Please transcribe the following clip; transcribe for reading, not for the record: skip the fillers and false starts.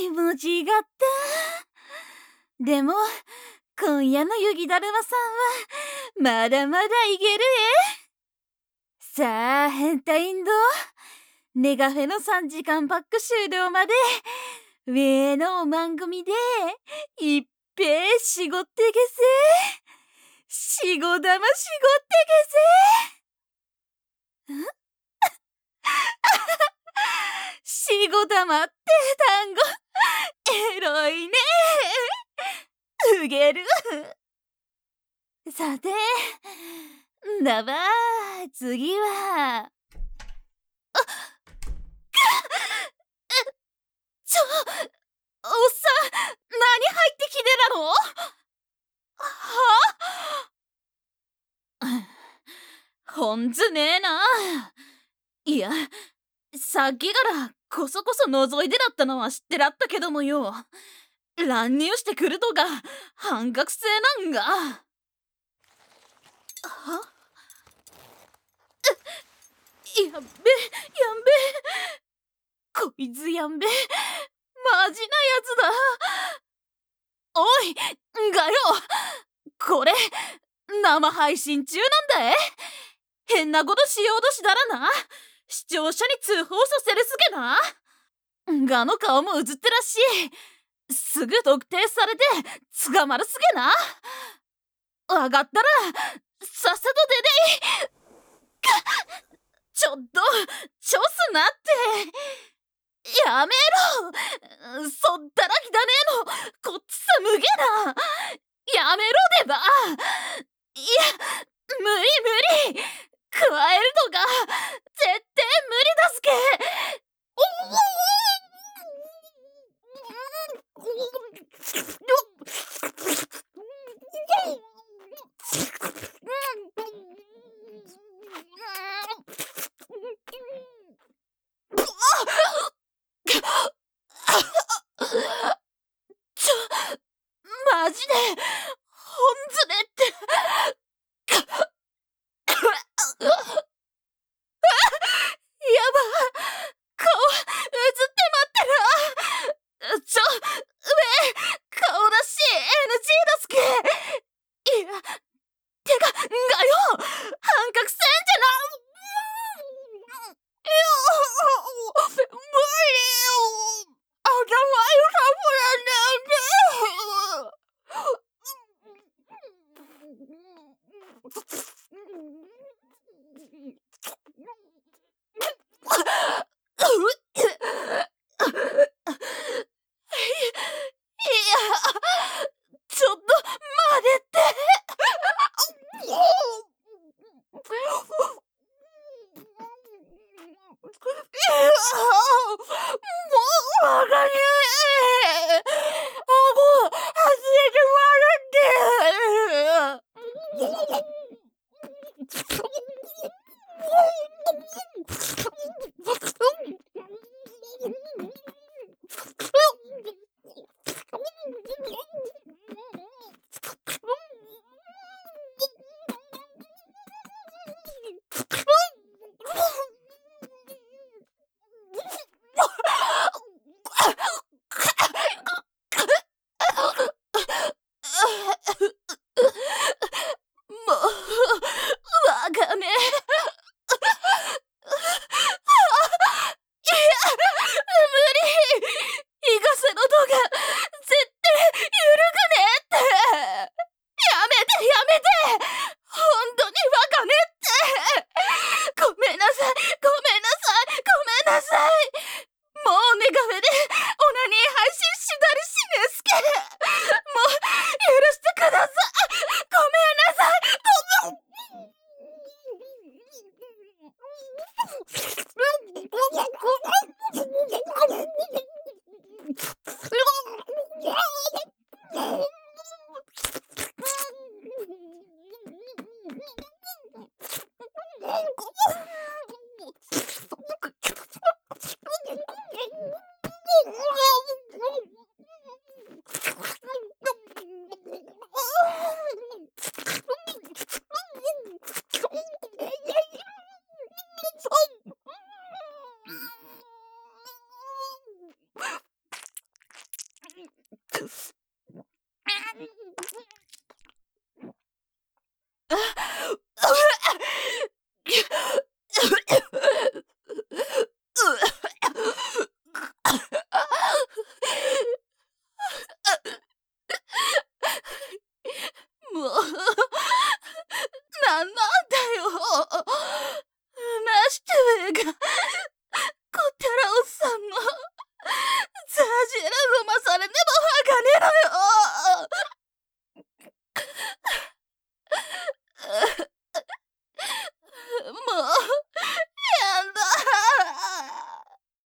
気持ちがった。でも今夜の雪だるまさんはまだまだいけるさあ変態インドネガフェの3時間パック終了まで上の番組でいっぺいしごってけせしご玉しごってけせんしご玉って単語エロいねうげるさてだば次はおっさん何入ってきてたのはほんずねえないやさっきからこそこそ覗いてだったのは知ってらったけどもよ乱入してくるとか半角性なんがやんべやんべこいつやんべマジなやつだおいがよこれ生配信中なんだ変なことしようとしたらな視聴者に通報させるすげながの顔も映ってらっしすぐ特定されて捕まるすげなわかったらさっさと出てちょっとちょすなってやめろそったら汚ねえのこっちさむげなやめろでばいや無理加えるとか絶対無理だすけマジでほんずねってやば顔映ってまってら顔出し NG だすけいやてかがよ半角線じゃ無理よ頭揺さいやちょっと待てってもうわかねえ顎外れてまるって